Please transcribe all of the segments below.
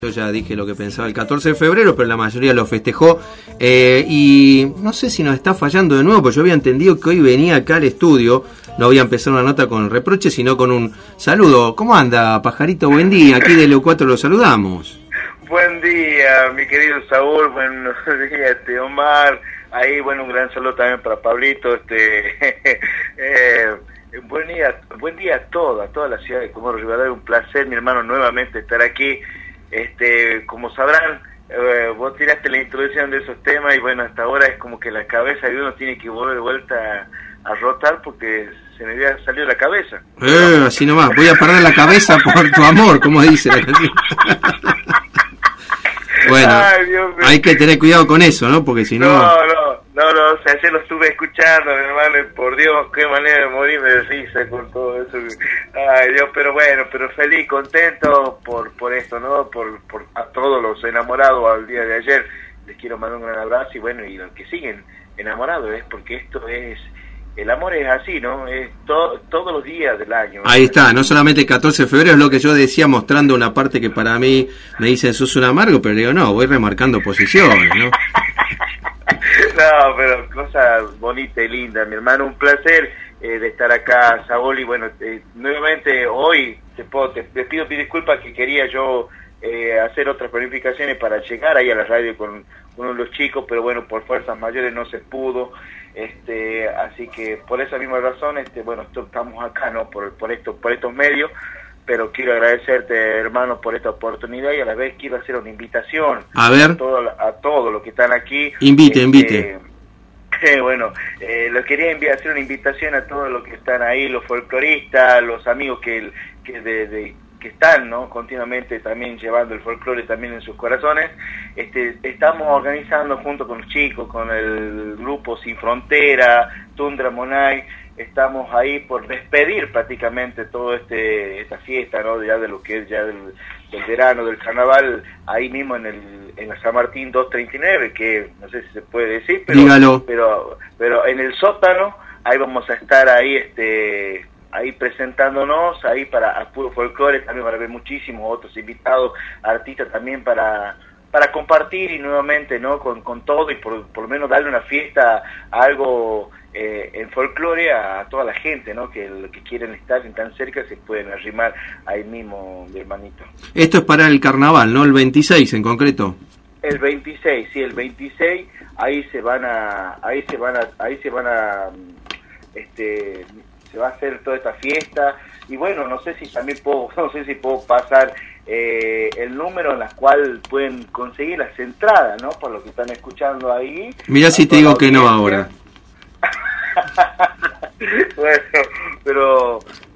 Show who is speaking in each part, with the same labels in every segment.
Speaker 1: Yo ya dije lo que pensaba el 14 de febrero, pero la mayoría lo festejó. Y no sé si nos está fallando de nuevo, porque yo había entendido que hoy venía acá al estudio. No voy a empezar una nota con reproche, sino con un saludo. ¿Cómo anda, pajarito? Buen día. Aquí de Leo 4 lo saludamos.
Speaker 2: Buen día, mi querido Saúl. Buenos días, Omar. Ahí, bueno, un gran saludo también para Pablito. Buen día a toda la ciudad de Comodoro Rivadavia. Un placer, mi hermano, nuevamente estar aquí. Como sabrán, vos tiraste la introducción de esos temas y bueno, hasta ahora es como que la cabeza de uno tiene que volver de vuelta a rotar porque se me había salido la cabeza.
Speaker 1: Así nomás, voy a parar la cabeza por tu amor, como dice la canción. Bueno, ay, hay que tener cuidado con eso, ¿no? Porque si no...
Speaker 2: No, o sea, ayer lo estuve escuchando, mi hermano, y por Dios, qué manera de morirme de risa con todo eso. Ay, Dios, pero bueno, pero feliz, contento por esto, ¿no? Por a todos los enamorados al día de ayer, les quiero mandar un gran abrazo, y bueno, y los que siguen enamorados, porque esto es... El amor es así, ¿no? Es todos los días del año.
Speaker 1: Ahí está, no solamente el 14 de febrero, es lo que yo decía, mostrando una parte que para mí me dicen, sos un amargo, pero digo, no, voy remarcando posiciones, ¿no?
Speaker 2: No, pero cosas bonitas y lindas, mi hermano, un placer de estar acá, Saúl, y bueno, nuevamente hoy te pido disculpas que quería yo hacer otras planificaciones para llegar ahí a la radio con uno de los chicos, pero bueno, por fuerzas mayores no se pudo, así que por esa misma razón, bueno, estamos acá, ¿no? Por estos medios, pero quiero agradecerte, hermano, por esta oportunidad y a la vez quiero hacer una invitación
Speaker 1: a ver,
Speaker 2: a todos los que están aquí.
Speaker 1: Invite.
Speaker 2: Bueno, quería hacer una invitación a todos los que están ahí, los folcloristas, los amigos que están, ¿no? Continuamente también llevando el folclore también en sus corazones. Estamos organizando junto con los chicos, con el grupo Sin Frontera, Tundra Monay, estamos ahí por despedir prácticamente todo esta fiesta, ¿no? Ya de lo que es ya del verano, del carnaval, ahí mismo en la San Martín 239, que no sé si se puede decir, pero
Speaker 1: dígalo.
Speaker 2: Pero en el sótano, ahí vamos a estar ahí ahí presentándonos, ahí para puro folclore, también van a haber muchísimos otros invitados, artistas también para compartir y nuevamente, ¿no? Con todo y por lo menos darle una fiesta, algo en folclore a toda la gente, ¿no? Que quieren estar tan cerca se pueden arrimar ahí mismo, mi hermanito. Esto
Speaker 1: es para el carnaval, ¿no? El 26 en concreto.
Speaker 2: El 26, sí, el 26, se va a hacer toda esta fiesta y bueno, no sé si puedo pasar el número en la cual pueden conseguir las entradas, ¿no? Por lo que están escuchando ahí.
Speaker 1: Mira si te digo que no ahora.
Speaker 2: Bueno, pero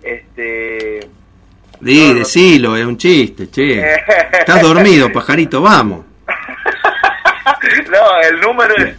Speaker 1: decilo, es un chiste, che. Estás dormido, pajarito, vamos.
Speaker 2: No, el número es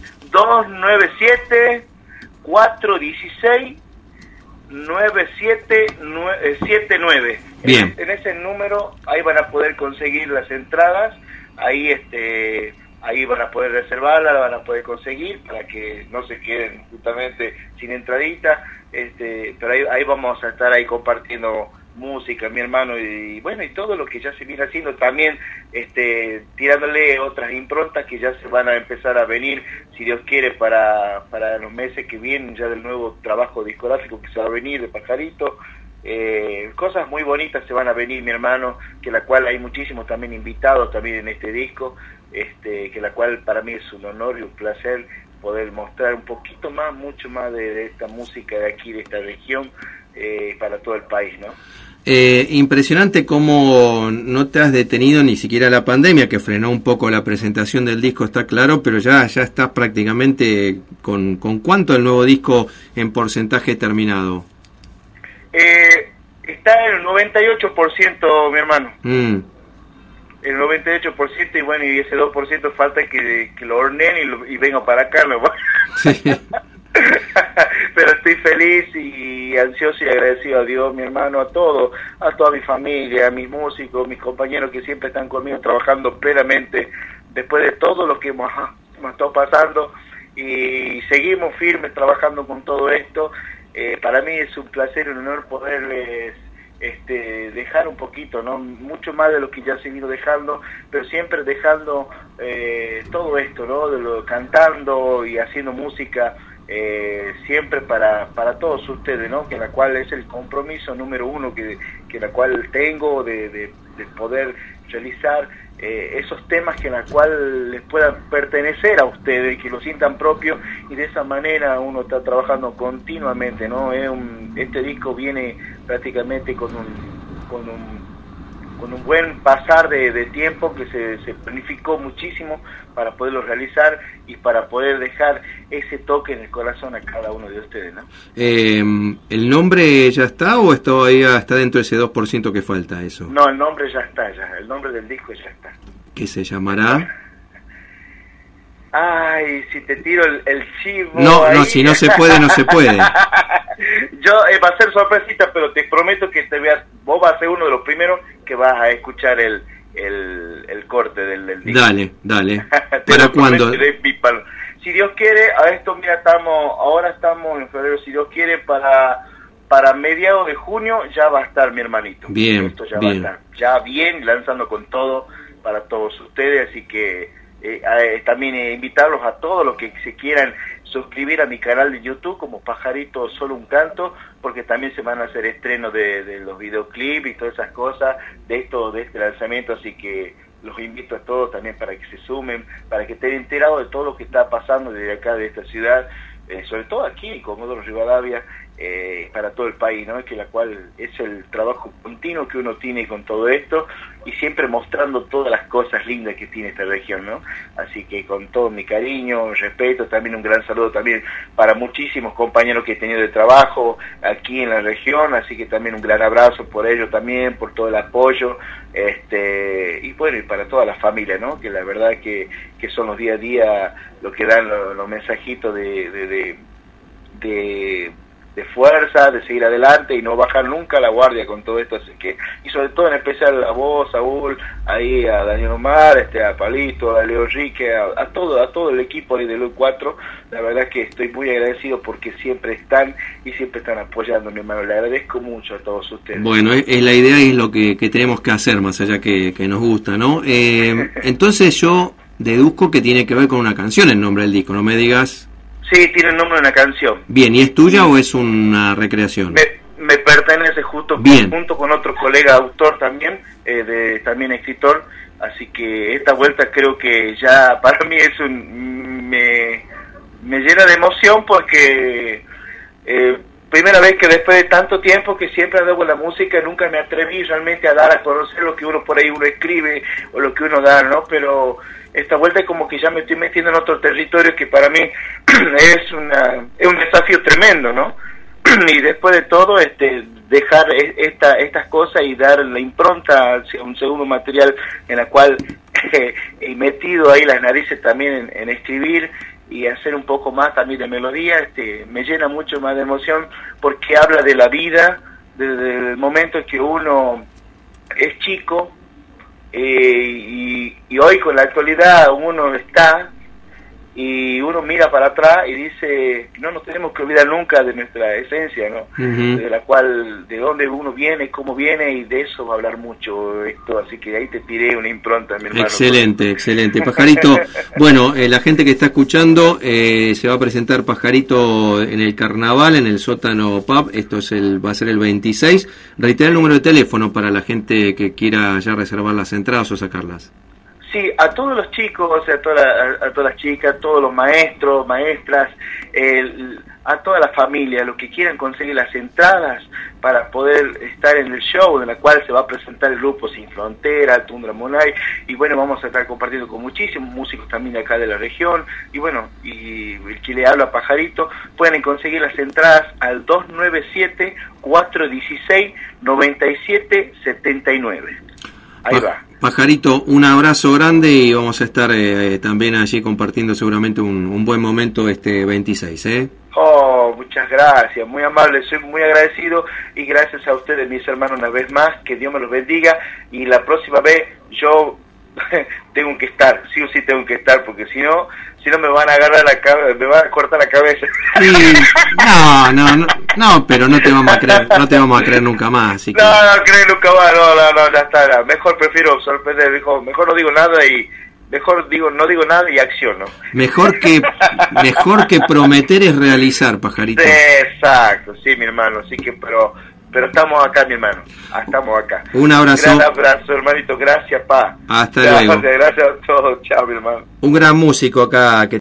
Speaker 2: 297-416-9779.
Speaker 1: Bien.
Speaker 2: En ese número ahí van a poder conseguir las entradas, ahí ahí van a poder reservarlas, van a poder conseguir para que no se queden justamente sin entradita, pero ahí vamos a estar ahí compartiendo música, mi hermano, y bueno, y todo lo que ya se viene haciendo también, tirándole otras improntas que ya se van a empezar a venir, si Dios quiere, para los meses que vienen, ya del nuevo trabajo discográfico que se va a venir de Pajarito. Cosas muy bonitas se van a venir, mi hermano, que la cual hay muchísimos también invitados también en este disco, que la cual para mí es un honor y un placer poder mostrar un poquito más, mucho más de esta música de aquí, de esta región, para todo el país, ¿no?
Speaker 1: Impresionante cómo no te has detenido ni siquiera la pandemia, que frenó un poco la presentación del disco, está claro, pero ya estás prácticamente con ¿cuánto el nuevo disco en porcentaje terminado?
Speaker 2: Está en el 98%, mi hermano. El 98%, y bueno, y ese 2% falta que lo horneen y venga para acá, ¿no? Sí. Pero estoy feliz y ansioso y agradecido a Dios, mi hermano, a toda mi familia, a mis músicos, mis compañeros que siempre están conmigo trabajando plenamente después de todo lo que hemos estado pasando, y seguimos firmes trabajando con todo esto. Para mí es un placer y un honor poderles dejar un poquito, ¿no? Mucho más de lo que ya se vino dejando, pero siempre dejando todo esto, ¿no? Cantando y haciendo música siempre para todos ustedes, ¿no? Que la cual es el compromiso número uno que la cual tengo de poder realizar esos temas que en la cual les puedan pertenecer a ustedes, que lo sientan propio, y de esa manera uno está trabajando continuamente, ¿no? Este disco viene prácticamente con un buen pasar de tiempo que se planificó muchísimo para poderlo realizar y para poder dejar ese toque en el corazón a cada uno de ustedes, ¿no?
Speaker 1: ¿El nombre ya está o todavía está dentro de ese 2% que falta eso?
Speaker 2: No, el nombre ya está, el nombre del disco ya está.
Speaker 1: ¿Qué se llamará?
Speaker 2: Ay, si te tiro el chivo.
Speaker 1: No,
Speaker 2: ahí.
Speaker 1: no, si no se puede, no se puede.
Speaker 2: Yo, va a ser sorpresita, pero te prometo que vos vas a ser uno de los primeros que vas a escuchar el corte del disco.
Speaker 1: Dale. ¿Para cuándo?
Speaker 2: Si Dios quiere, ahora estamos en febrero, si Dios quiere, para mediados de junio ya va a estar mi hermanito.
Speaker 1: Bien,
Speaker 2: esto ya
Speaker 1: bien.
Speaker 2: va a estar ya bien, lanzando con todo para todos ustedes, así que también invitarlos a todos los que se quieran suscribir a mi canal de YouTube como Pajarito Solo un Canto, porque también se van a hacer estrenos de los videoclips y todas esas cosas de este lanzamiento, así que los invito a todos también para que se sumen, para que estén enterados de todo lo que está pasando desde acá, de esta ciudad, sobre todo aquí en Comodoro Rivadavia, para todo el país, ¿no? Que la cual es el trabajo continuo que uno tiene con todo esto y siempre mostrando todas las cosas lindas que tiene esta región, ¿no? Así que con todo mi cariño, respeto, también un gran saludo también para muchísimos compañeros que he tenido de trabajo aquí en la región, así que también un gran abrazo por ellos también, por todo el apoyo, y bueno, y para toda la familia, ¿no? Que la verdad que son los día a día lo que dan los mensajitos de fuerza, de seguir adelante y no bajar nunca la guardia con todo esto, así que, y sobre todo en especial a vos, Saúl, ahí a Daniel Omar, a Palito, a Leo Rique, a todo el equipo ahí de Luz 4, la verdad que estoy muy agradecido porque siempre están y siempre están apoyando, mi hermano, le agradezco mucho a todos ustedes.
Speaker 1: Bueno, es la idea y es lo que tenemos que hacer, más allá que nos gusta, ¿no? Entonces yo deduzco que tiene que ver con una canción el nombre del disco, no me digas...
Speaker 2: Sí, tiene el nombre de una canción.
Speaker 1: Bien, ¿y es tuya o es una recreación?
Speaker 2: Me pertenece junto con otro colega autor también, también escritor, así que esta vuelta creo que ya para mí es me llena de emoción porque primera vez que después de tanto tiempo que siempre hago la música, nunca me atreví realmente a dar a conocer lo que uno por ahí uno escribe o lo que uno da, ¿no? Pero esta vuelta es como que ya me estoy metiendo en otro territorio que para mí es un desafío tremendo, ¿no? Y después de todo, dejar estas cosas y dar la impronta a un segundo material en la cual he metido ahí las narices también en escribir y hacer un poco más también de melodía, me llena mucho más de emoción porque habla de la vida, desde el momento en que uno es chico, y hoy con la actualidad uno está y uno mira para atrás y dice, no nos tenemos que olvidar nunca de nuestra esencia, ¿no? Uh-huh. De la cual, de dónde uno viene, cómo viene, y de eso va a hablar mucho esto, así que ahí te tiré una impronta, mi hermano.
Speaker 1: Excelente, excelente. Pajarito, bueno, la gente que está escuchando, se va a presentar Pajarito en el Carnaval, en el Sótano Pub, esto va a ser el 26. Reitera el número de teléfono para la gente que quiera ya reservar las entradas o sacarlas.
Speaker 2: Sí, a todos los chicos, o sea, a todas las chicas, a todos los maestros, maestras, a toda la familia, los que quieran conseguir las entradas para poder estar en el show, en la cual se va a presentar el grupo Sin Frontera, Tundra Monay, y bueno, vamos a estar compartiendo con muchísimos músicos también de acá de la región, y bueno, y el que le habla Pajarito, pueden conseguir las entradas al 297-416-9779. Ahí va.
Speaker 1: Pajarito, un abrazo grande y vamos a estar también allí compartiendo seguramente un buen momento este 26, ¿eh?
Speaker 2: Oh, muchas gracias, muy amable, soy muy agradecido y gracias a ustedes, mis hermanos, una vez más, que Dios me los bendiga y la próxima vez yo tengo que estar, sí o sí tengo que estar, porque si no me van a agarrar me van a cortar la cabeza.
Speaker 1: Sí, no, pero no te vamos a creer nunca más, así que...
Speaker 2: No creo nunca más, no, ya está, mejor prefiero sorprender, mejor no digo nada y no digo nada y acciono.
Speaker 1: Mejor que prometer es realizar, pajarito.
Speaker 2: Sí, exacto, sí, mi hermano, así que pero estamos acá, mi hermano, estamos acá.
Speaker 1: Un abrazo.
Speaker 2: Un gran abrazo, hermanito, gracias, pa.
Speaker 1: Hasta luego.
Speaker 2: Gracias a todos, chao, mi hermano.
Speaker 1: Un gran músico acá que